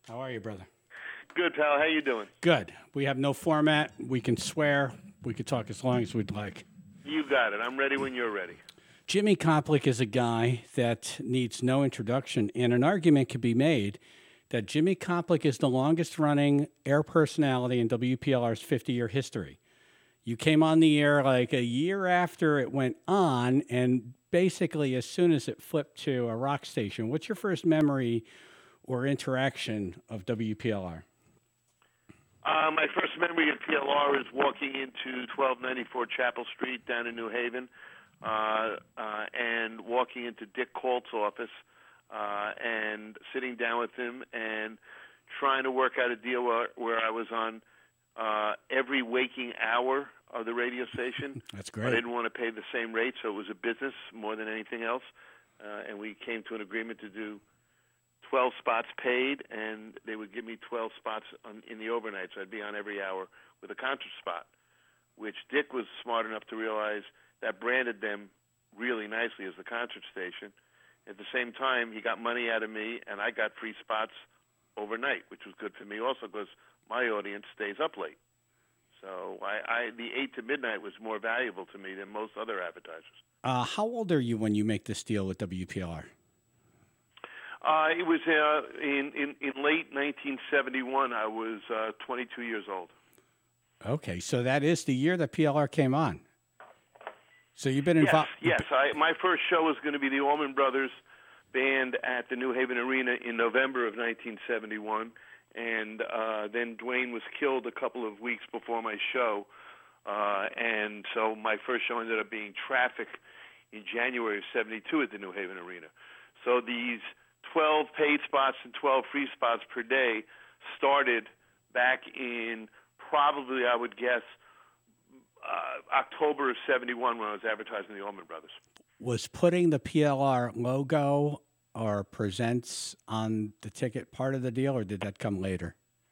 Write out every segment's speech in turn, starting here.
How are you, brother? Good, pal. How you doing? Good. We have no format. We can swear. We could talk as long as we'd like. You got it. I'm ready when you're ready. Jimmy Koplik is a guy that needs no introduction, and an argument could be made that Jimmy Koplik is the longest-running air personality in WPLR's 50-year history. You came on the air like a year after it went on, and basically as soon as it flipped to a rock station. What's your first memory or interaction of WPLR? My first memory of PLR is walking into 1294 Chapel Street down in New Haven and walking into Dick Colt's office and sitting down with him and trying to work out a deal where I was on every waking hour of the radio station. That's great. I didn't want to pay the same rate, so it was a business more than anything else. And we came to an agreement to do 12 spots paid, and they would give me 12 spots in the overnight, so I'd be on every hour with a concert spot, which Dick was smart enough to realize that branded them really nicely as the concert station. At the same time, he got money out of me, and I got free spots overnight, which was good for me also because my audience stays up late. So the 8 to midnight was more valuable to me than most other advertisers. How old are you when you make this deal with WPLR? It was in late 1971. I was 22 years old. Okay, so that is the year that PLR came on. So you've been involved. Yes. My first show was going to be the Allman Brothers Band at the New Haven Arena in November of 1971, and then Dwayne was killed a couple of weeks before my show, and so my first show ended up being Traffic in January of 72 at the New Haven Arena. So these 12 paid spots and 12 free spots per day started back in probably, I would guess, October of 71 when I was advertising the Allman Brothers. Was putting the PLR logo or presents on the ticket part of the deal, or did that come later?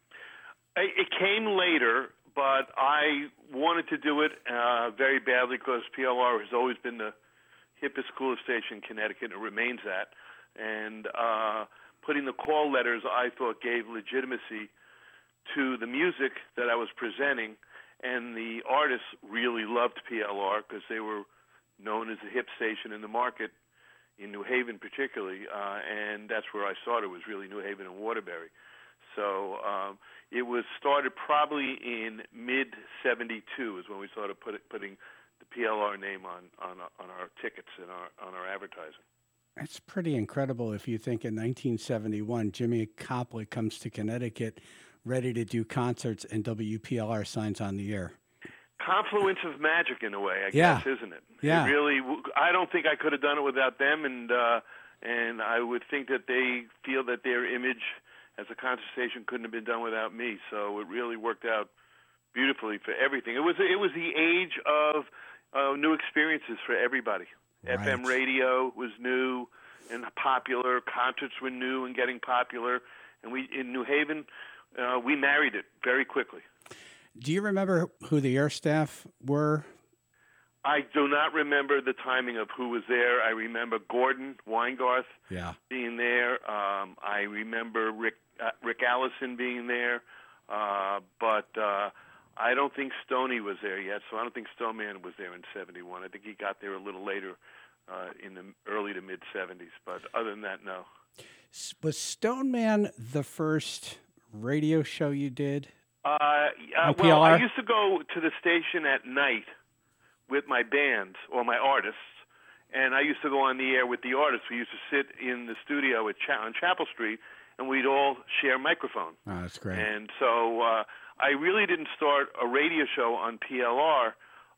It came later, but I wanted to do it very badly because PLR has always been the hippest, coolest station in Connecticut, and it remains that. And putting the call letters, I thought, gave legitimacy to the music that I was presenting, and the artists really loved PLR because they were known as the hip station in the market, in New Haven particularly, and that's where I started, was really New Haven and Waterbury. So it was started probably in mid-72 is when we started putting the PLR name on our tickets and on our advertising. That's pretty incredible if you think in 1971, Jimmy Koplik comes to Connecticut ready to do concerts and WPLR signs on the air. Confluence of magic in a way, I guess, isn't it? Yeah. It really, I don't think I could have done it without them, and I would think that they feel that their image as a concert station couldn't have been done without me. So it really worked out beautifully for everything. It was the age of new experiences for everybody. Right. FM radio was new and popular. Concerts were new and getting popular. And we in New Haven, we married it very quickly. Do you remember who the air staff were? I do not remember the timing of who was there. I remember Gordon Weingarth being there. I remember Rick Allison being there. But I don't think Stoney was there yet, so I don't think Stoneman was there in 71. I think he got there a little later in the early to mid-70s. But other than that, no. Was Stoneman the first radio show you did? Well, I used to go to the station at night with my bands or my artists, and I used to go on the air with the artists. We used to sit in the studio on Chapel Street, and we'd all share a microphone. Oh, that's great. And so I really didn't start a radio show on PLR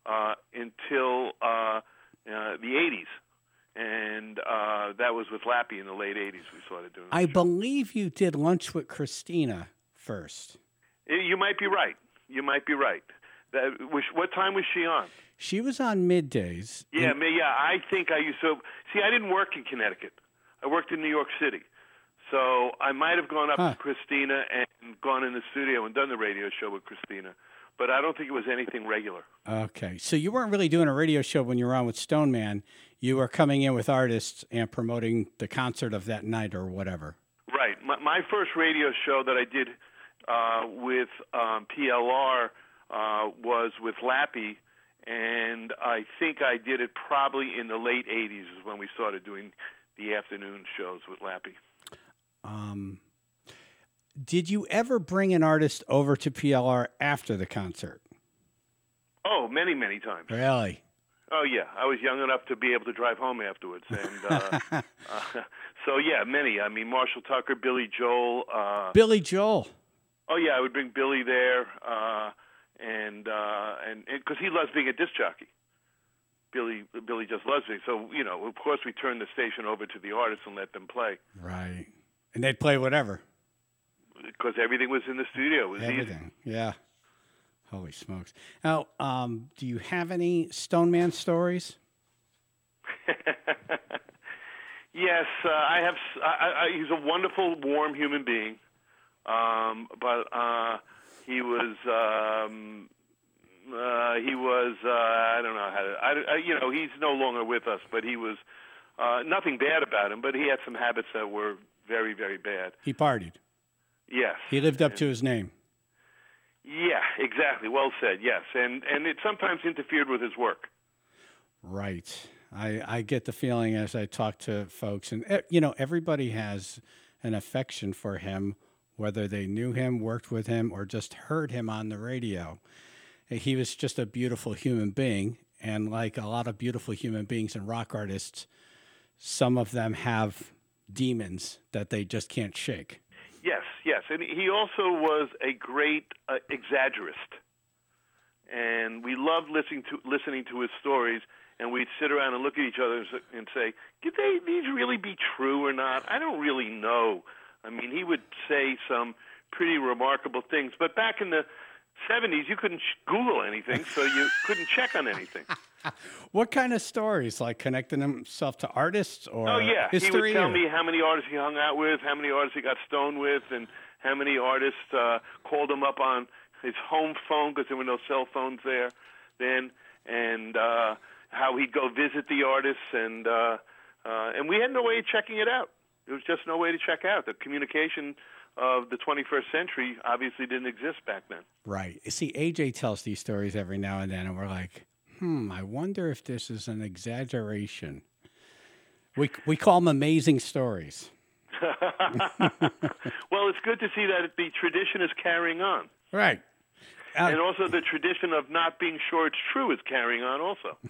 until the 80s. And that was with Lappy in the late 80s we started doing I believe you did Lunch with Christina first. You might be right. What time was she on? She was on middays. Yeah, I think I used to... See, I didn't work in Connecticut. I worked in New York City. So I might have gone up to Christina and gone in the studio and done the radio show with Christina. But I don't think it was anything regular. Okay. So you weren't really doing a radio show when you were on with Stoneman. You were coming in with artists and promoting the concert of that night or whatever. Right. my first radio show that I did with PLR was with Lappy, and I think I did it probably in the late 80s is when we started doing the afternoon shows with Lappy. Did you ever bring an artist over to PLR after the concert? Oh, many, many times. Really? Oh, yeah. I was young enough to be able to drive home afterwards. And so, yeah, many. I mean, Marshall Tucker, Billy Joel. Billy Joel. Oh, yeah, I would bring Billy there, and because he loves being a disc jockey. Billy just loves me. So, you know, of course we turned the station over to the artists and let them play. Right. And they'd play whatever. Because everything was in the studio. It was everything. Easy. Yeah. Holy smokes. Now, do you have any Stoneman stories? Yes, I have. He's a wonderful, warm human being. But he was I don't know how to, you know, he's no longer with us, but he was, nothing bad about him, but he had some habits that were very, very bad. He partied. Yes. He lived up to his name. Yeah, exactly. Well said, yes. And it sometimes interfered with his work. Right. I get the feeling as I talk to folks, and, you know, everybody has an affection for him, whether they knew him, worked with him, or just heard him on the radio. He was just a beautiful human being, and like a lot of beautiful human beings and rock artists, some of them have demons that they just can't shake. Yes, yes. And he also was a great exaggerist. And we loved listening to his stories, and we'd sit around and look at each other and say, could these really be true or not? I don't really know. I mean, he would say some pretty remarkable things. But back in the 70s, you couldn't Google anything, so you couldn't check on anything. What kind of stories? Like connecting himself to artists or history? He would tell me how many artists he hung out with, how many artists he got stoned with, and how many artists called him up on his home phone because there were no cell phones there then, and how he'd go visit the artists, and we had no way of checking it out. There was just no way to check out. The communication of the 21st century obviously didn't exist back then. Right. See, AJ tells these stories every now and then, and we're like, I wonder if this is an exaggeration. We call them amazing stories. Well, it's good to see that the tradition is carrying on. Right. And also the tradition of not being sure it's true is carrying on also.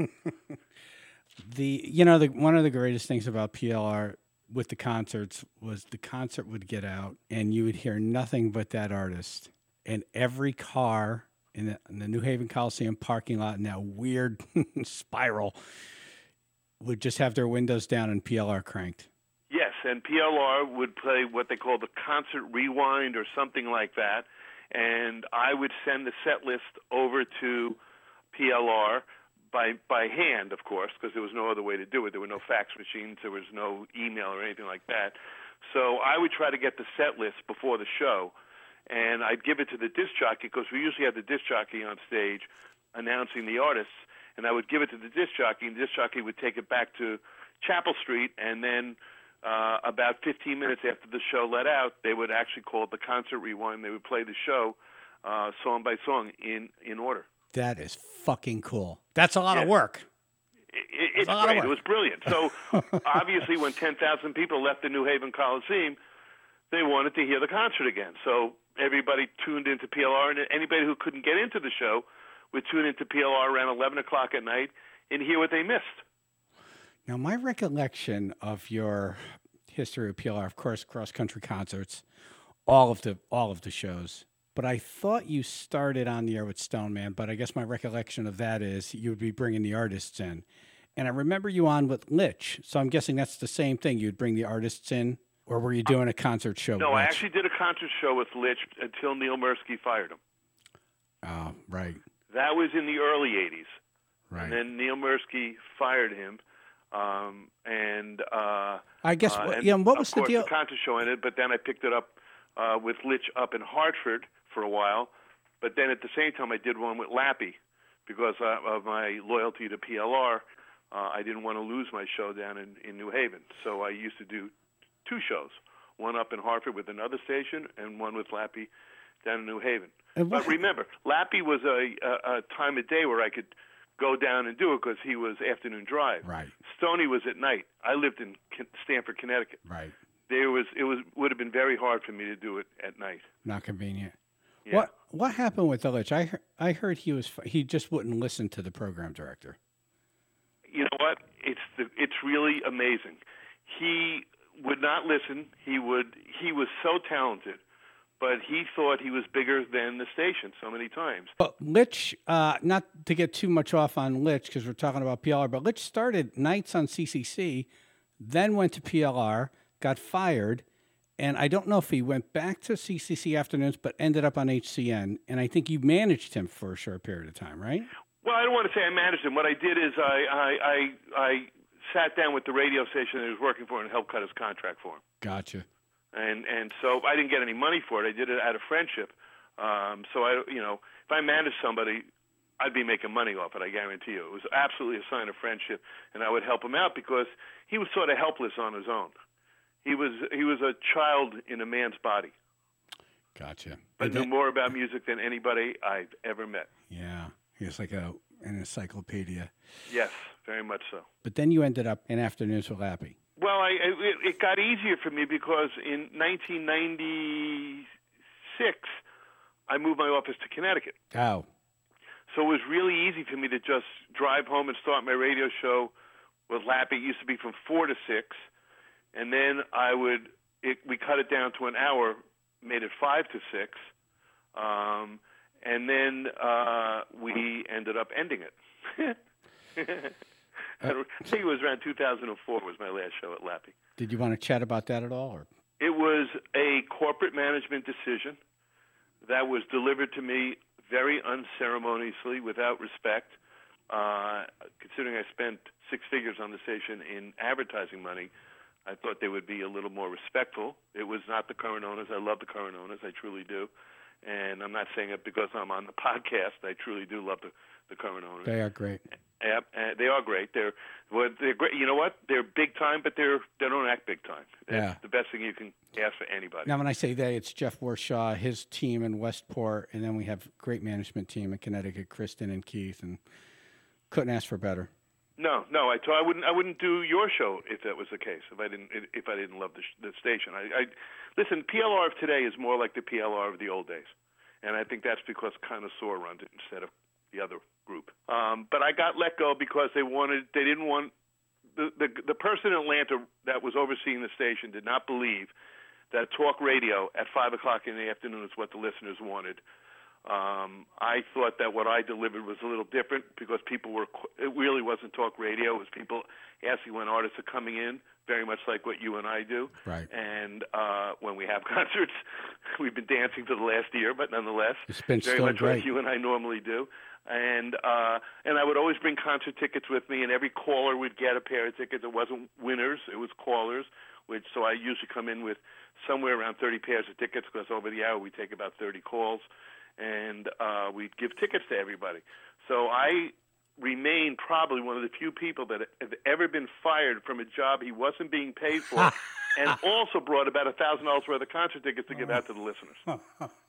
One of the greatest things about PLR with the concerts was the concert would get out and you would hear nothing but that artist. And every car in the New Haven Coliseum parking lot in that weird spiral would just have their windows down and PLR cranked. Yes, and PLR would play what they call the concert rewind or something like that. And I would send the set list over to PLR by hand, of course, because there was no other way to do it. There were no fax machines. There was no email or anything like that. So I would try to get the set list before the show, and I'd give it to the disc jockey because we usually had the disc jockey on stage announcing the artists, and I would give it to the disc jockey, and the disc jockey would take it back to Chapel Street, and then about 15 minutes after the show let out, they would actually call it the concert rewind. They would play the show song by song in order. That is fucking cool. That's a lot of work. It's great. It was brilliant. So obviously when 10,000 people left the New Haven Coliseum, they wanted to hear the concert again. So everybody tuned into PLR, and anybody who couldn't get into the show would tune into PLR around 11 o'clock at night and hear what they missed. Now, my recollection of your history of PLR, of course, cross-country concerts, all of the shows. But I thought you started on the air with Stoneman, but I guess my recollection of that is you would be bringing the artists in. And I remember you on with Litch, so I'm guessing that's the same thing. You'd bring the artists in, or were you doing a concert show? No, with I Litch? actually did a concert show with Litch until Neil Mursky fired him. Oh, right. That was in the early 80s. Right. And then Neil Mursky fired him. I guess, what was the deal? The concert show ended, but then I picked it up with Litch up in Hartford for a while. But then at the same time, I did one with Lappy because of my loyalty to PLR. I didn't want to lose my show down in New Haven. So I used to do two shows, one up in Hartford with another station, and one with Lappy down in New Haven. But remember, Lappy was a time of day where I could go down and do it because he was afternoon drive. Right. Stoney was at night. I lived in Stamford, Connecticut. Right. Would have been very hard for me to do it at night. Not convenient. Yeah. What happened with Ilitch? I heard he just wouldn't listen to the program director. You know what? It's really amazing. He would not listen. He was so talented, but he thought he was bigger than the station so many times. But Litch, not to get too much off on Litch because we're talking about PLR, but Litch started nights on CCC, then went to PLR, got fired, and I don't know if he went back to CCC afternoons, but ended up on HCN, and I think you managed him for a short period of time, right? Well, I don't want to say I managed him. What I did is I sat down with the radio station that he was working for and helped cut his contract for him. Gotcha. And so I didn't get any money for it. I did it out of friendship. So if I managed somebody, I'd be making money off it. I guarantee you. It was absolutely a sign of friendship, and I would help him out because he was sort of helpless on his own. He was a child in a man's body. Gotcha. But knew more about music than anybody I've ever met. Yeah, he was like an encyclopedia. Yes, very much so. But then you ended up in afternoons with Lappy. Well, it got easier for me because in 1996, I moved my office to Connecticut. Oh. So it was really easy for me to just drive home and start my radio show with Lappy. It used to be from 4 to 6. And then we cut it down to an hour, made it 5 to 6. And then we ended up ending it. I think it was around 2004 was my last show at Lappy. Did you want to chat about that at all? Or? It was a corporate management decision that was delivered to me very unceremoniously, without respect. Considering I spent 6 figures on the station in advertising money, I thought they would be a little more respectful. It was not the current owners. I love the current owners. I truly do. And I'm not saying it because I'm on the podcast. I truly do love the current owners. They are great. Yep, they are great. They're great. You know what? They're big time, but they don't act big time. It's the best thing you can ask for anybody. Now, when I say they, it's Jeff Warshaw, his team in Westport, and then we have great management team in Connecticut, Kristen and Keith, and couldn't ask for better. No. I wouldn't do your show if that was the case. If I didn't love the station. I listen. PLR of today is more like the PLR of the old days, and I think that's because Connoisseur runs it instead of the other group. But I got let go because they didn't want the person in Atlanta that was overseeing the station did not believe that talk radio at 5 o'clock in the afternoon is what the listeners wanted. I thought that what I delivered was a little different because it really wasn't talk radio. It was people asking when artists are coming in, very much like what you and I do. Right. And when we have concerts, we've been dancing for the last year, but nonetheless, it's been very still much great. like you and I normally do. And I would always bring concert tickets with me, and every caller would get a pair of tickets. It wasn't winners; it was callers. So I usually come in with somewhere around 30 pairs of tickets because over the hour we take about 30 calls, and we'd give tickets to everybody. So I remain probably one of the few people that have ever been fired from a job he wasn't being paid for, and also brought about $1,000 worth of concert tickets to give out to the listeners.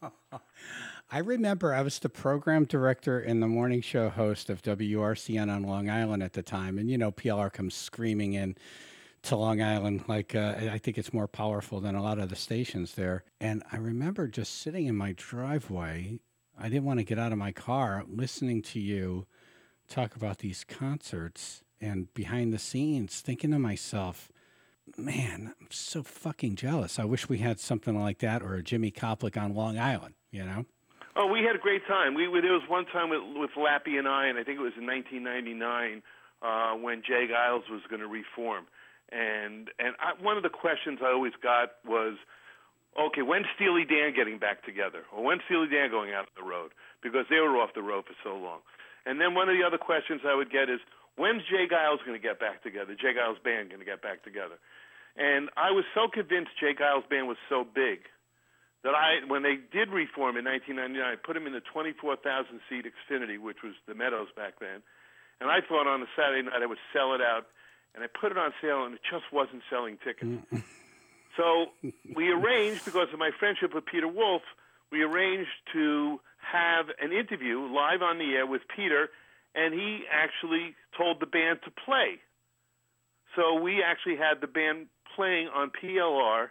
I remember I was the program director and the morning show host of WRCN on Long Island at the time. And, PLR comes screaming in to Long Island. Like, I think it's more powerful than a lot of the stations there. And I remember just sitting in my driveway. I didn't want to get out of my car listening to you talk about these concerts and behind the scenes, thinking to myself, man, I'm so fucking jealous. I wish we had something like that or a Jimmy Koplik on Long Island, Oh, we had a great time. There was one time with Lappy and I think it was in 1999 when Jay Giles was going to reform. And one of the questions I always got was, okay, when's Steely Dan getting back together? Or when's Steely Dan going out on the road? Because they were off the road for so long. And then one of the other questions I would get is, when's Jay Giles going to get back together? Jay Giles Band going to get back together? And I was so convinced Jay Giles Band was so big that when they did reform in 1999, I put him in the 24,000-seat Xfinity, which was the Meadows back then. And I thought on a Saturday night I would sell it out. And I put it on sale, and it just wasn't selling tickets. So we arranged, because of my friendship with Peter Wolf, we arranged to have an interview live on the air with Peter, and he actually told the band to play. So we actually had the band playing on PLR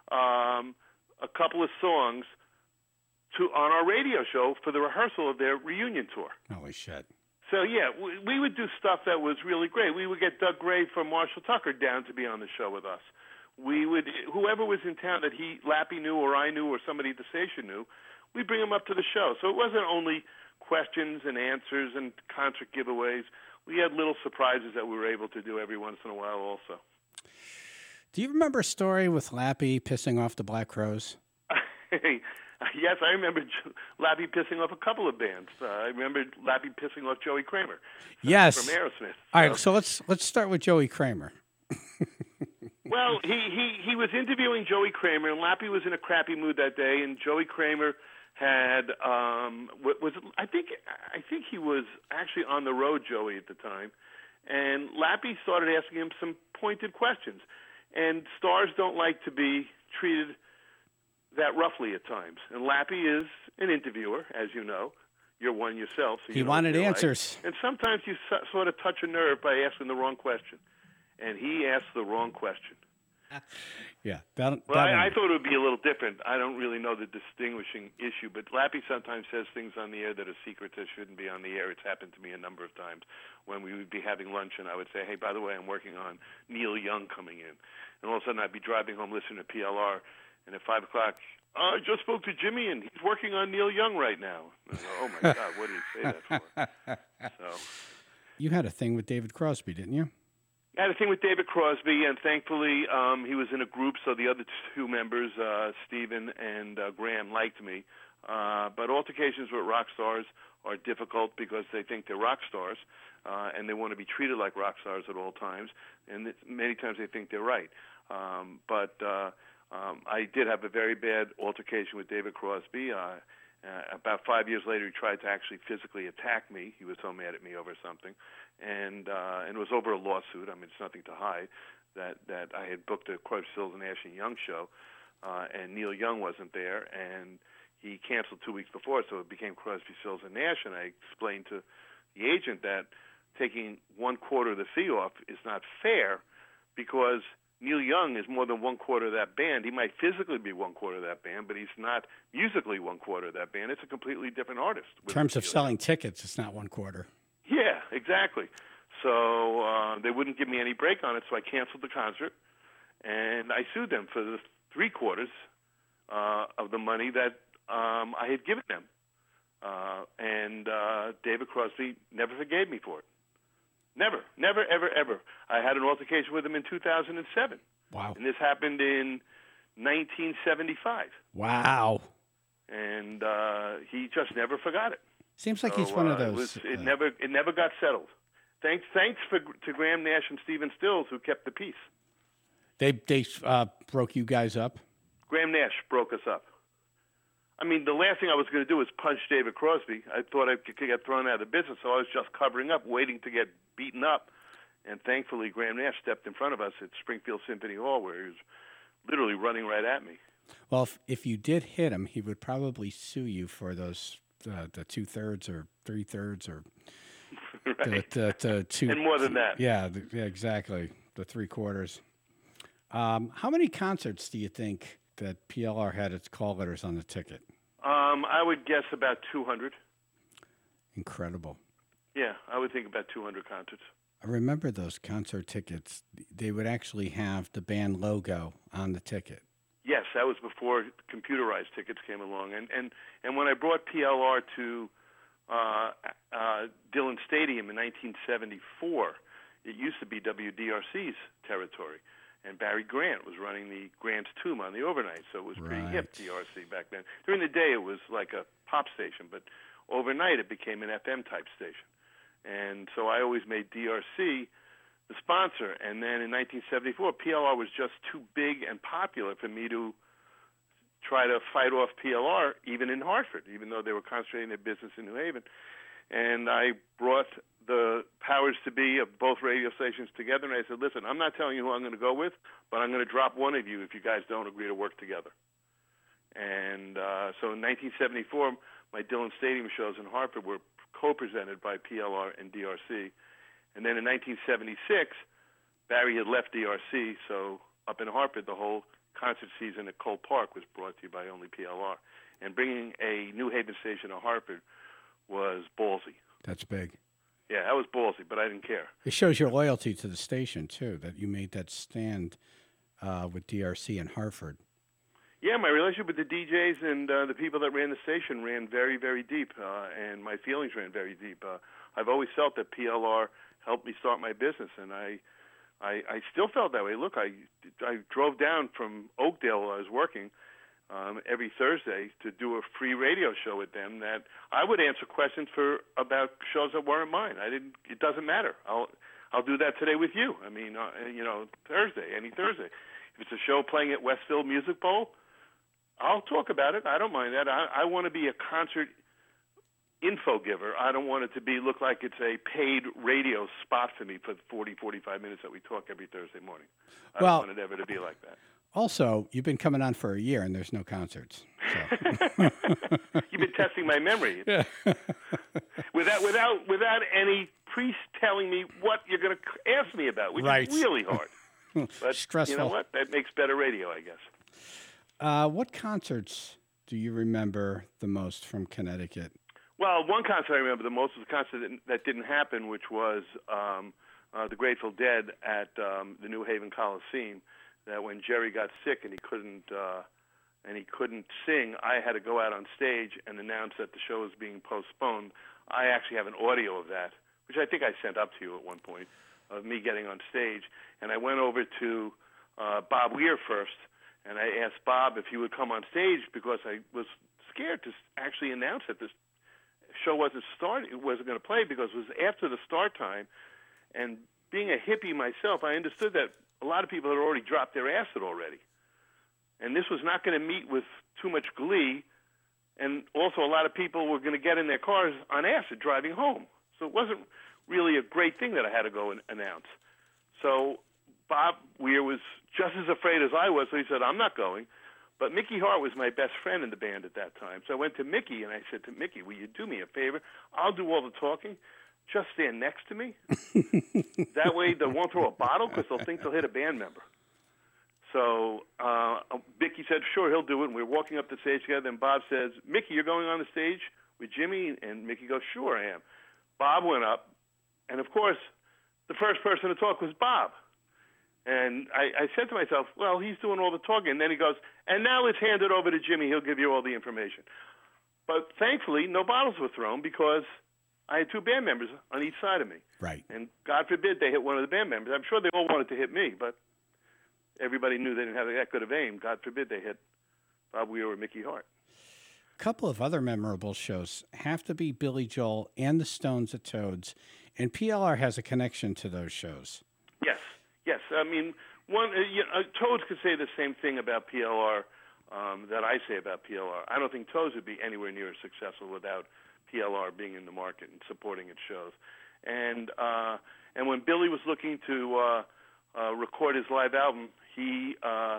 a couple of songs on our radio show for the rehearsal of their reunion tour. Holy shit. So, yeah, we would do stuff that was really great. We would get Doug Gray from Marshall Tucker down to be on the show with us. We would, whoever was in town that Lappy knew or I knew or somebody at the station knew, we'd bring them up to the show. So it wasn't only questions and answers and concert giveaways. We had little surprises that we were able to do every once in a while also. Do you remember a story with Lappy pissing off the Black Crowes? Yes, I remember Lappy pissing off a couple of bands. I remember Lappy pissing off Joey Kramer. Yes. From Aerosmith. All right, so let's start with Joey Kramer. Well, he was interviewing Joey Kramer, and Lappy was in a crappy mood that day, and Joey Kramer had I think he was actually on the road, Joey, at the time, and Lappy started asking him some pointed questions, and stars don't like to be treated that roughly at times, and Lappy is an interviewer, as you know. You're one yourself. So he wanted answers. And sometimes you sort of touch a nerve by asking the wrong question. And he asked the wrong question. Yeah. I thought it would be a little different. I don't really know the distinguishing issue, but Lappy sometimes says things on the air that are secrets that shouldn't be on the air. It's happened to me a number of times when we would be having lunch, and I would say, hey, by the way, I'm working on Neil Young coming in. And all of a sudden I'd be driving home listening to PLR, and at 5 o'clock, I just spoke to Jimmy, and he's working on Neil Young right now. And I go, oh, my God, what did he say that for? So, you had a thing with David Crosby, didn't you? I had a thing with David Crosby, and thankfully he was in a group, so the other two members, Stephen and Graham, liked me. But altercations with rock stars are difficult because they think they're rock stars, and they want to be treated like rock stars at all times, and many times they think they're right. But I did have a very bad altercation with David Crosby. About 5 years later, he tried to actually physically attack me. He was so mad at me over something, and it was over a lawsuit. I mean, it's nothing to hide that I had booked a Crosby, Stills and Nash and Young show, and Neil Young wasn't there, and he canceled 2 weeks before, so it became Crosby, Stills and Nash. And I explained to the agent that taking 1/4 of the fee off is not fair because Neil Young is more than 1/4 of that band. He might physically be 1/4 of that band, but he's not musically 1/4 of that band. It's a completely different artist. In terms of selling tickets, it's not 1/4. Yeah, exactly. So they wouldn't give me any break on it, so I canceled the concert, and I sued them for the 3/4 of the money that I had given them. And David Crosby never forgave me for it. Never, ever, ever. I had an altercation with him in 2007. Wow. And this happened in 1975. Wow. And he just never forgot it. Seems like he's one of those. It never got settled. Thanks to Graham Nash and Stephen Stills, who kept the peace. They broke you guys up? Graham Nash broke us up. I mean, the last thing I was going to do was punch David Crosby. I thought I could get thrown out of the business, so I was just covering up, waiting to get beaten up. And thankfully, Graham Nash stepped in front of us at Springfield Symphony Hall, where he was literally running right at me. Well, if you did hit him, he would probably sue you for those the 2/3 or 3/3 or right. the two and more than that. Yeah, exactly. The 3/4. How many concerts do you think that PLR had its call letters on the ticket? I would guess about 200. Incredible. Yeah, I would think about 200 concerts. I remember those concert tickets. They would actually have the band logo on the ticket. Yes, that was before computerized tickets came along. And when I brought PLR to Dillon Stadium in 1974, it used to be WDRC's territory. And Barry Grant was running the Grant's Tomb on the overnight, so it was pretty hip, DRC, back then. During the day, it was like a pop station, but overnight it became an FM-type station. And so I always made DRC the sponsor. And then in 1974, PLR was just too big and popular for me to try to fight off PLR, even in Hartford, even though they were concentrating their business in New Haven. And I brought the powers to be of both radio stations together, and I said, listen, I'm not telling you who I'm going to go with, but I'm going to drop one of you if you guys don't agree to work together. And so in 1974, my Dillon Stadium shows in Hartford were co-presented by PLR and DRC. And then in 1976, Barry had left DRC, so up in Hartford, the whole concert season at Cole Park was brought to you by only PLR. And bringing a New Haven station to Hartford was ballsy. That's big. Yeah, that was ballsy, but I didn't care. It shows your loyalty to the station, too, that you made that stand with DRC in Hartford. Yeah, my relationship with the DJs and the people that ran the station ran very, very deep, and my feelings ran very deep. I've always felt that PLR helped me start my business, and I still felt that way. Look, I drove down from Oakdale while I was working every Thursday to do a free radio show with them that I would answer questions about shows that weren't mine. It doesn't matter. I'll do that today with you. I mean, Thursday, any Thursday. If it's a show playing at Westfield Music Bowl, I'll talk about it. I don't mind that. I want to be a concert info giver. I don't want it to look like it's a paid radio spot for me for 40, 45 minutes that we talk every Thursday morning. I don't want it ever to be like that. Also, you've been coming on for a year and there's no concerts. So. You've been testing my memory. Yeah. without any priest telling me what you're going to ask me about, which is really hard. But stressful. You know what? That makes better radio, I guess. What concerts do you remember the most from Connecticut? Well, one concert I remember the most was a concert that didn't happen, which was the Grateful Dead at the New Haven Coliseum. That when Jerry got sick and he couldn't sing, I had to go out on stage and announce that the show was being postponed. I actually have an audio of that, which I think I sent up to you at one point, of me getting on stage. And I went over to Bob Weir first, and I asked Bob if he would come on stage because I was scared to actually announce that this show wasn't going to play because it was after the start time. And being a hippie myself, I understood that a lot of people had already dropped their acid already. And this was not going to meet with too much glee. And also a lot of people were going to get in their cars on acid driving home. So it wasn't really a great thing that I had to go and announce. So Bob Weir was just as afraid as I was, so he said, I'm not going. But Mickey Hart was my best friend in the band at that time. So I went to Mickey, and I said to Mickey, will you do me a favor? I'll do all the talking. Just stand next to me. That way they won't throw a bottle because they'll think they'll hit a band member. So Mickey said, sure, he'll do it. And we were walking up the stage together, and Bob says, Mickey, you're going on the stage with Jimmy? And Mickey goes, sure, I am. Bob went up, and, of course, the first person to talk was Bob. And I said to myself, well, he's doing all the talking. And then he goes, and now let's hand it over to Jimmy. He'll give you all the information. But thankfully, no bottles were thrown because I had two band members on each side of me. Right. And God forbid they hit one of the band members. I'm sure they all wanted to hit me, but everybody knew they didn't have that good of aim. God forbid they hit Bob Weir or Mickey Hart. A couple of other memorable shows have to be Billy Joel and the Stones at Toads, and PLR has a connection to those shows. Yes. I mean, Toads could say the same thing about PLR that I say about PLR. I don't think Toads would be anywhere near as successful without PLR being in the market and supporting its shows. And when Billy was looking to record his live album, he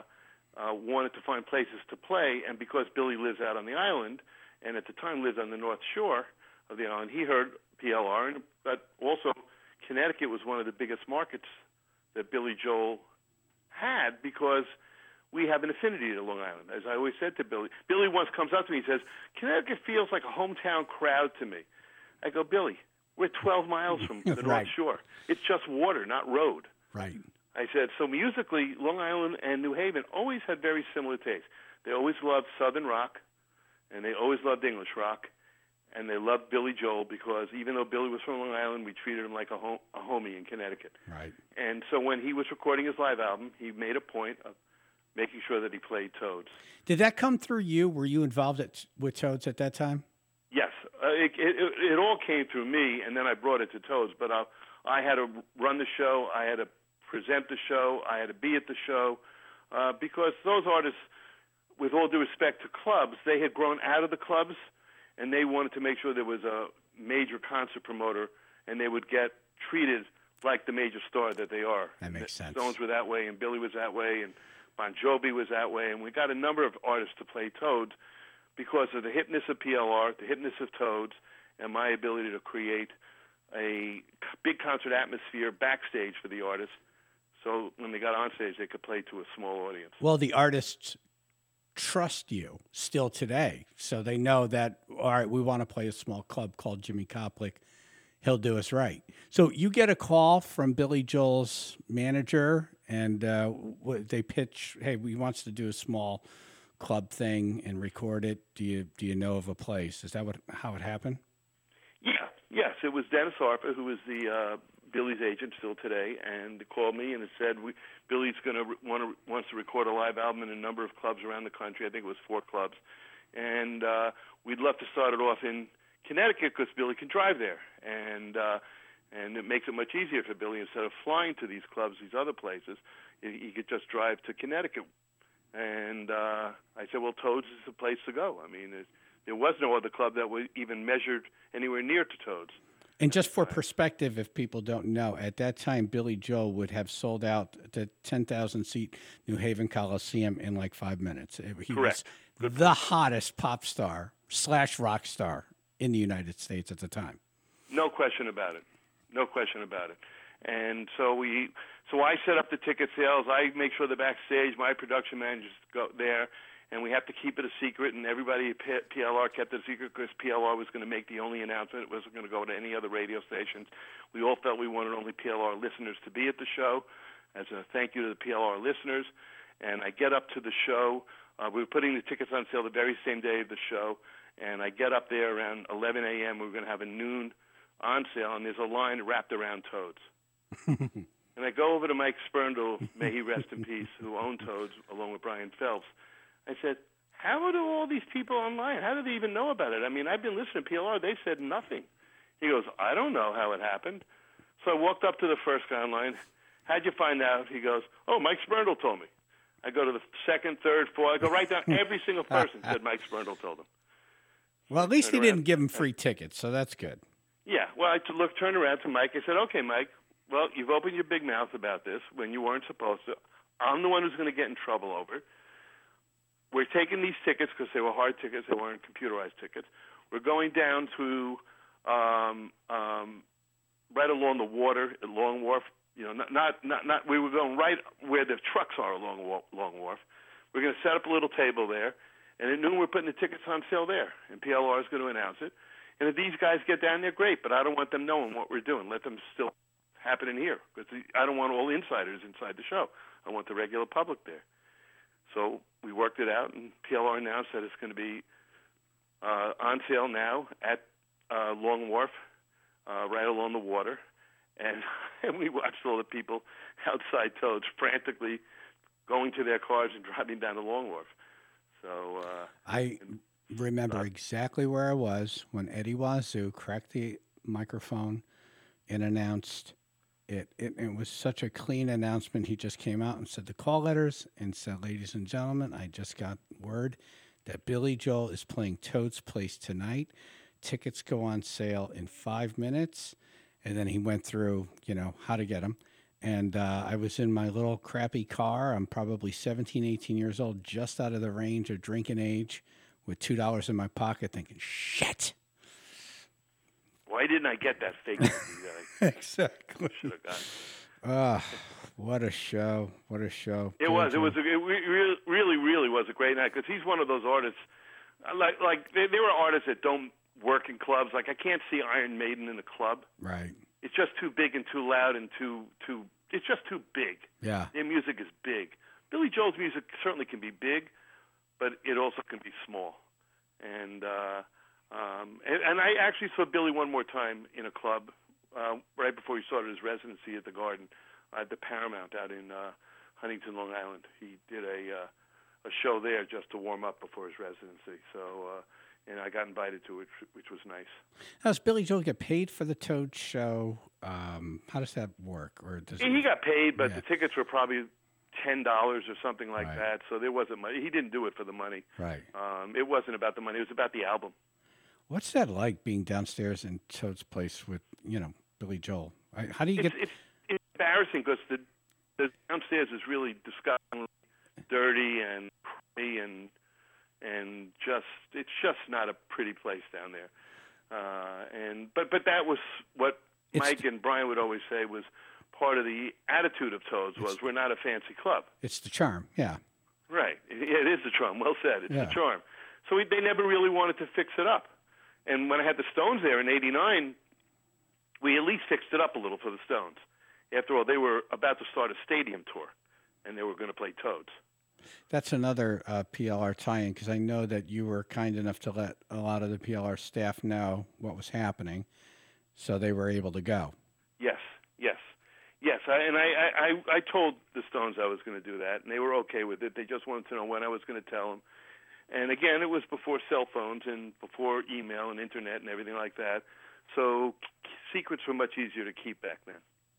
wanted to find places to play. And because Billy lives out on the island, and at the time lived on the North Shore of the island, he heard PLR. But also, Connecticut was one of the biggest markets that Billy Joel had because we have an affinity to Long Island. As I always said to Billy, Billy once comes up to me and says, Connecticut feels like a hometown crowd to me. I go, Billy, we're 12 miles from the North Shore. It's just water, not road. Right. I said, so musically, Long Island and New Haven always had very similar tastes. They always loved Southern rock, and they always loved English rock, and they loved Billy Joel because even though Billy was from Long Island, we treated him like a homie in Connecticut. Right. And so when he was recording his live album, he made a point of making sure that he played Toads. Did that come through you? Were you involved with Toads at that time? Yes. It all came through me, and then I brought it to Toads. But I had to run the show. I had to present the show. I had to be at the show because those artists, with all due respect to clubs, they had grown out of the clubs, and they wanted to make sure there was a major concert promoter and they would get treated like the major star that they are. That makes sense. Stones were that way, and Billy was that way, and Bon Jovi was that way, and we got a number of artists to play Toads because of the hipness of PLR, the hipness of Toads, and my ability to create a big concert atmosphere backstage for the artists, so when they got on stage, they could play to a small audience. Well, the artists trust you still today, so they know that, all right, we want to play a small club called Jimmy Koplik. He'll do us right. So you get a call from Billy Joel's manager, and they pitch, hey, we wants to do a small club thing and record it. Do you know of a place? Is that how it happened? Yeah, yes. It was Dennis Harper, who is the Billy's agent still today, and he called me and it said Billy's wants to record a live album in a number of clubs around the country. I think it was 4 clubs, and we'd love to start it off in Connecticut because Billy can drive there, and it makes it much easier for Billy. Instead of flying to these clubs, these other places, he could just drive to Connecticut. And I said, well, Toads is the place to go. I mean, there was no other club that was even measured anywhere near to Toads. And just for perspective, if people don't know, at that time, Billy Joel would have sold out the 10,000-seat New Haven Coliseum in like 5 minutes. He Correct. was the hottest pop star / rock star in the United States at the time. No question about it. No question about it. And so I set up the ticket sales. I make sure the backstage, my production managers go there, and we have to keep it a secret. And everybody at PLR kept it a secret because PLR was going to make the only announcement. It wasn't going to go to any other radio stations. We all felt we wanted only PLR listeners to be at the show as a thank you to the PLR listeners. And I get up to the show. We were putting the tickets on sale the very same day of the show. And I get up there around 11 a.m. We were going to have a noon on sale, and there's a line wrapped around Toads. And I go over to Mike Spurndle, may he rest in peace, who owned Toads along with Brian Phelps. I said, how do all these people online, how do they even know about it? I mean, I've been listening to PLR. They said nothing. He goes, I don't know how it happened. So I walked up to the first guy online. How'd you find out? He goes, oh, Mike Spurndle told me. I go to the second, third, fourth. I go right down. Every single person said Mike Spurndle told him. Well, at least he didn't give him free tickets, so that's good. Yeah. Well, I turned around to Mike. I said, okay, Mike, well, you've opened your big mouth about this when you weren't supposed to. I'm the one who's going to get in trouble over it. We're taking these tickets because they were hard tickets. They weren't computerized tickets. We're going down to right along the water at Long Wharf. You know, not. We were going right where the trucks are along Long Wharf. We're going to set up a little table there, and at noon we're putting the tickets on sale there, and PLR is going to announce it. And if these guys get down there, great, but I don't want them knowing what we're doing. Let them still happen in here because I don't want all insiders inside the show. I want the regular public there. So we worked it out, and PLR announced that it's going to be on sale now at Long Wharf, right along the water. And we watched all the people outside Toads frantically going to their cars and driving down to Long Wharf. So I remember exactly where I was when Eddie Wazoo cracked the microphone and announced it. It was such a clean announcement. He just came out and said the call letters and said, ladies and gentlemen, I just got word that Billy Joel is playing Toad's Place tonight. Tickets go on sale in 5 minutes. And then he went through, how to get them. And I was in my little crappy car. I'm probably 17, 18 years old, just out of the range of drinking age with $2 in my pocket thinking, shit. Why didn't I get that fake? Exactly. Should have gotten. What a show. What a show. It was. It really was a great night because he's one of those artists. Like there were artists that don't work in clubs. Like I can't see Iron Maiden in a club. Right. It's just too big and too loud and too. It's just too big. Yeah. Their music is big. Billy Joel's music certainly can be big, but it also can be small. And I actually saw Billy one more time in a club right before he started his residency at the Garden, at the Paramount out in Huntington, Long Island. He did a show there just to warm up before his residency. So. And I got invited to it, which was nice. Now, does Billy Joel get paid for the Toad show? How does that work? Or does he got paid, but the tickets were probably $10 or something like that. So there wasn't money. He didn't do it for the money. Right. It wasn't about the money. It was about the album. What's that like, being downstairs in Toad's Place with, Billy Joel. How do you It's embarrassing because the downstairs is really disgustingly dirty and crummy and it's just not a pretty place down there. But that was what Mike and Brian would always say was part of the attitude of Toads was we're not a fancy club. It's the charm, yeah. Right. It is the charm. Well said. It's the charm. So they never really wanted to fix it up. And when I had the Stones there in '89, we at least fixed it up a little for the Stones. After all, they were about to start a stadium tour, and they were going to play Toads. That's another PLR tie-in, because I know that you were kind enough to let a lot of the PLR staff know what was happening, so they were able to go. Yes. I told the Stones I was going to do that, and they were okay with it. They just wanted to know when I was going to tell them. And again, it was before cell phones and before email and internet and everything like that. So secrets were much easier to keep back then.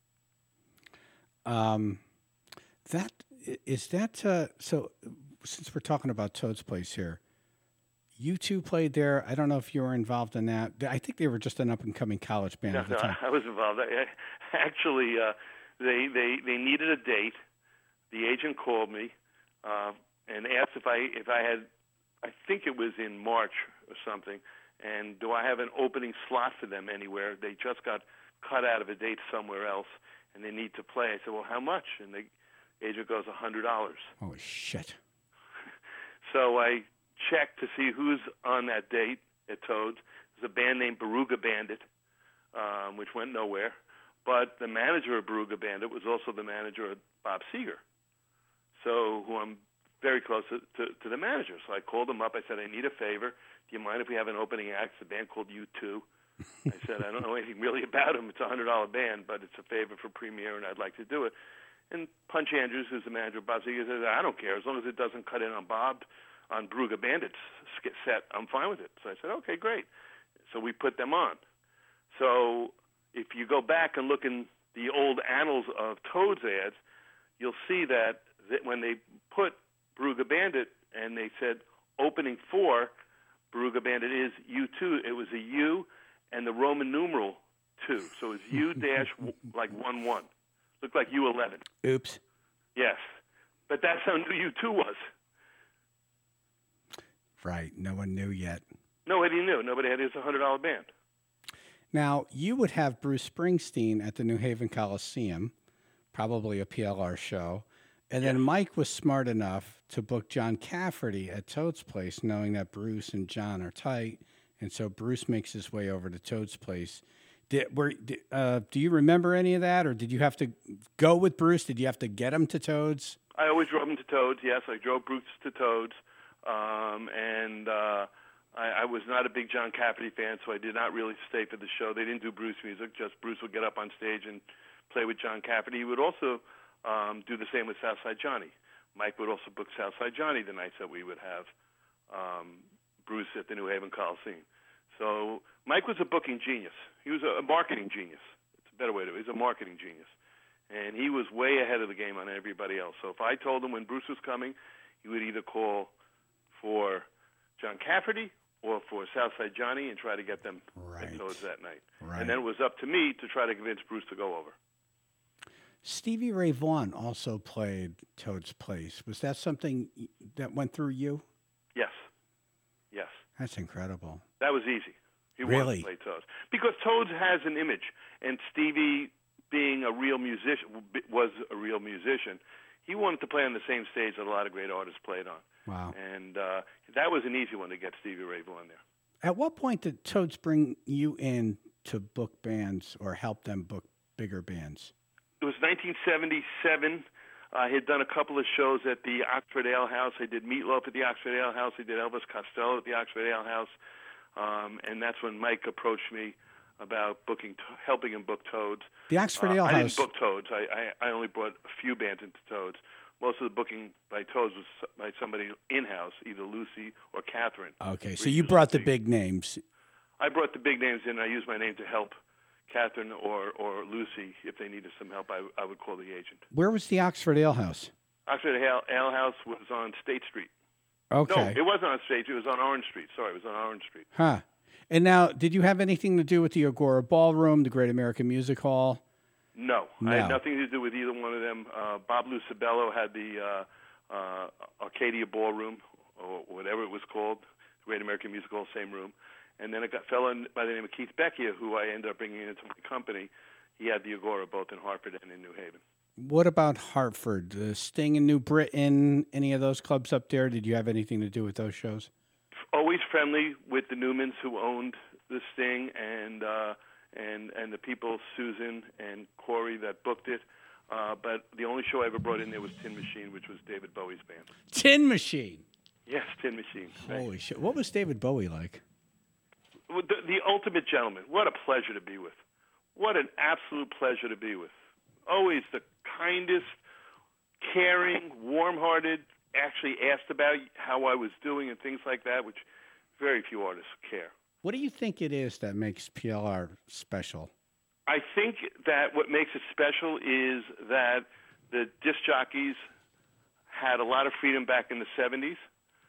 So since we're talking about Toad's Place here, you two played there. I don't know if you were involved in that. I think they were just an up-and-coming college band at the time. I was involved. Actually, they needed a date. The agent called me and asked if I had, I think it was in March or something, and do I have an opening slot for them anywhere? They just got cut out of a date somewhere else, and they need to play. I said, well, how much? And the agent goes, $100. Oh, shit. So I checked to see who's on that date at Toads. There's a band named Beruga Bandit, which went nowhere. But the manager of Beruga Bandit was also the manager of Bob Seger, so who I'm very close to the manager. So I called him up. I said, I need a favor. Do you mind if we have an opening act? It's a band called U2. I said, I don't know anything really about them. It's a $100 band, but it's a favor for premiere, and I'd like to do it. And Punch Andrews, who's the manager of Bob Seger, said, I don't care. As long as it doesn't cut in on Beruga Bandit's set, I'm fine with it. So I said, okay, great. So we put them on. So if you go back and look in the old annals of Toads ads, you'll see that when they put Beruga Bandit and they said opening for Beruga Bandit is U2, it was a U and the Roman numeral 2. So it's U dash like 11. Looked like U11. Oops. Yes. But that's how new U2 was. Right. No one knew yet. Nobody knew. Nobody had. It was a $100 band. Now, you would have Bruce Springsteen at the New Haven Coliseum, probably a PLR show. And then Mike was smart enough to book John Cafferty at Toad's Place, knowing that Bruce and John are tight. And so Bruce makes his way over to Toad's Place. Do you remember any of that, or did you have to go with Bruce? Did you have to get him to Toad's? I always drove him to Toad's, yes. I drove Bruce to Toad's. I was not a big John Cafferty fan, so I did not really stay for the show. They didn't do Bruce music. Just Bruce would get up on stage and play with John Cafferty. He would also do the same with Southside Johnny. Mike would also book Southside Johnny the nights that we would have Bruce at the New Haven Coliseum. So Mike was a booking genius. He was a marketing genius. It's a better way to He's a marketing genius. And he was way ahead of the game on everybody else. So if I told him when Bruce was coming, he would either call for John Cafferty or for Southside Johnny and try to get them at Toads that night. Right. And then it was up to me to try to convince Bruce to go over. Stevie Ray Vaughan also played Toad's Place. Was that something that went through you? Yes. That's incredible. That was easy. He really? wanted to play Toads. Because Toads has an image, and Stevie, being a real musician, was a real musician, he wanted to play on the same stage that a lot of great artists played on. Wow. And that was an easy one to get Stevie Ray Vaughan there. At what point did Toads bring you in to book bands or help them book bigger bands? It was 1977. I had done a couple of shows at the Oxford Ale House. I did Meatloaf at the Oxford Ale House. I did Elvis Costello at the Oxford Ale House. And that's when Mike approached me about helping him book Toads. The Oxford Ale House. I didn't book Toads. I only brought a few bands into Toads. Most of the booking by Toads was by somebody in-house, either Lucy or Catherine. Okay, so you brought the big names. I brought the big names in. I used my name to help Catherine or Lucy. If they needed some help, I would call the agent. Where was the Oxford Ale House? Oxford Ale House was on State Street. Okay. No, it wasn't on State Street. It was on Orange Street. Sorry, it was on Orange Street. Huh. And now, did you have anything to do with the Agora Ballroom, the Great American Music Hall? No, No. I had nothing to do with either one of them. Bob Lucibello had the Arcadia Ballroom, or whatever it was called, Great American Music Hall, same room. And then a fellow by the name of Keith Beckia, who I ended up bringing into my company, he had the Agora both in Hartford and in New Haven. What about Hartford? The Sting in New Britain, any of those clubs up there? Did you have anything to do with those shows? Always friendly with the Newmans who owned the Sting and the people, Susan and Corey, that booked it. But the only show I ever brought in there was Tin Machine, which was David Bowie's band. Tin Machine? Yes, Tin Machine. Holy shit. What was David Bowie like? The ultimate gentleman. What a pleasure to be with. What an absolute pleasure to be with. Always the kindest, caring, warm-hearted, actually asked about how I was doing and things like that, which very few artists care. What do you think it is that makes PLR special? I think that what makes it special is that the disc jockeys had a lot of freedom back in the 70s,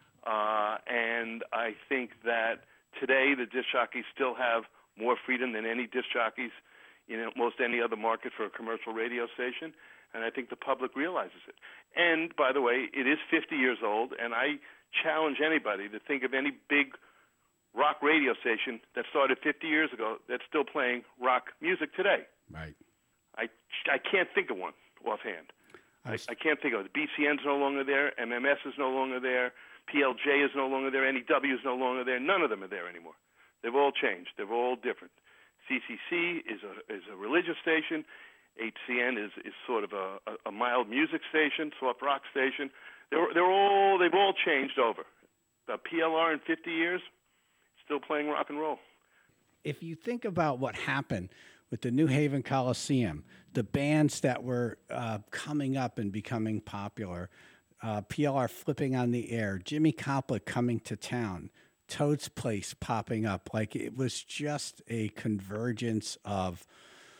and I think that today the disc jockeys still have more freedom than any disc jockeys in almost any other market for a commercial radio station, and I think the public realizes it. And, by the way, it is 50 years old, and I challenge anybody to think of any big rock radio station that started 50 years ago that's still playing rock music today. Right. I can't think of one offhand. I can't think of it. BCN's no longer there. MMS is no longer there. PLJ is no longer there. NEW is no longer there. None of them are there anymore. They've all changed. They're all different. CCC is a religious station. HCN is sort of a mild music station, soft rock station. They've all changed over. The PLR in 50 years, still playing rock and roll. If you think about what happened with the New Haven Coliseum, the bands that were coming up and becoming popular, PLR flipping on the air, Jimmy Koplik coming to town, Toad's Place popping up, like it was just a convergence of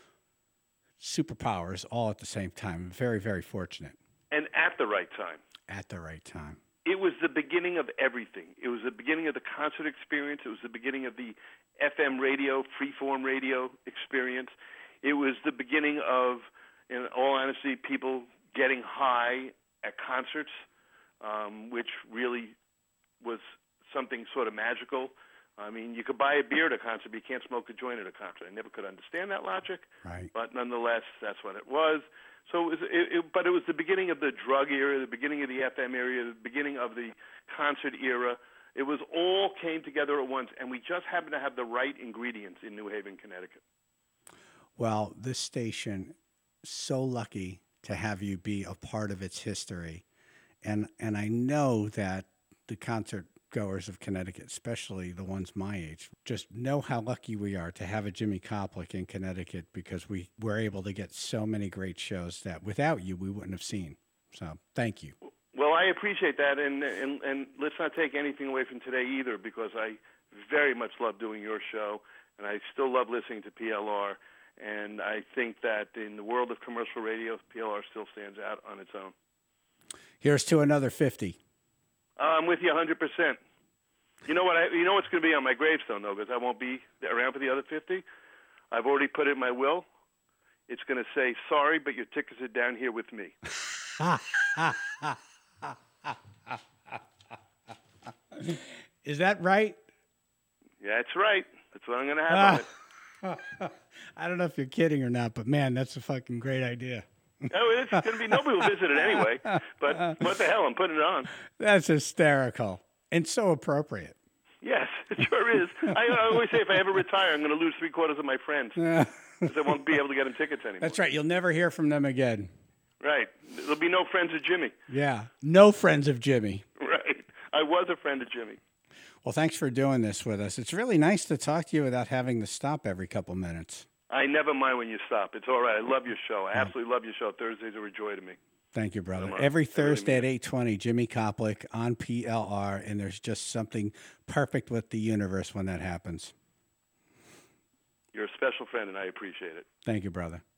superpowers all at the same time. Very, very fortunate. And at the right time. At the right time. It was the beginning of everything. It was the beginning of the concert experience. It was the beginning of the FM radio, freeform radio experience. It was the beginning of, in all honesty, people getting high at concerts, which really was something sort of magical. I mean, you could buy a beer at a concert, but you can't smoke a joint at a concert. I never could understand that logic, right. But nonetheless, that's what it was. So, but it was the beginning of the drug era, the beginning of the FM era, the beginning of the concert era. It was all came together at once, and we just happened to have the right ingredients in New Haven, Connecticut. Well, this station, so lucky to have you be a part of its history, and I know that the concert goers of Connecticut, especially the ones my age, just know how lucky we are to have a Jimmy Koplik in Connecticut, because we were able to get so many great shows that without you we wouldn't have seen. So thank you. Well, I appreciate that, and let's not take anything away from today either, because I very much love doing your show, and I still love listening to PLR, and I think that in the world of commercial radio, PLR still stands out on its own. Here's to another 50. I'm with you 100%. You know what? You know what's going to be on my gravestone, though, because I won't be around for the other 50. I've already put it in my will. It's going to say, "Sorry, but your tickets are down here with me." Is that right? Yeah, that's right. That's what I'm going to have on it. I don't know if you're kidding or not, but man, that's a fucking great idea. Oh, it's going to be, nobody will visit it anyway. But what the hell? I'm putting it on. That's hysterical and so appropriate. Yes, it sure is. I always say if I ever retire, I'm going to lose 3/4 of my friends because I won't be able to get them tickets anymore. That's right. You'll never hear from them again. Right. There'll be no friends of Jimmy. Yeah. No friends of Jimmy. Right. I was a friend of Jimmy. Well, thanks for doing this with us. It's really nice to talk to you without having to stop every couple minutes. I never mind when you stop. It's all right. I love your show. I absolutely love your show. Thursdays are a joy to me. Thank you, brother. Every Thursday at 8:20, Jimmy Koplik on PLR, and there's just something perfect with the universe when that happens. You're a special friend, and I appreciate it. Thank you, brother.